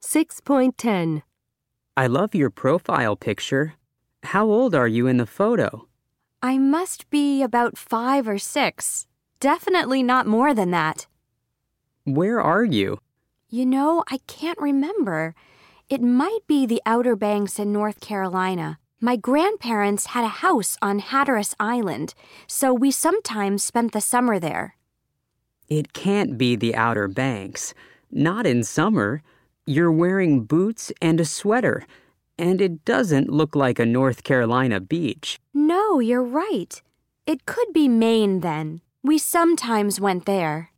6.10. I love your profile picture. How old are you in the photo? I must be about 5 or 6. Definitely not more than that. Where are you? I can't remember. It might be the Outer Banks in North Carolina. My grandparents had a house on Hatteras Island, so we sometimes spent the summer there. It can't be the Outer Banks. Not in summer. You're wearing boots and a sweater, and it doesn't look like a North Carolina beach. No, you're right. It could be Maine then. We sometimes went there.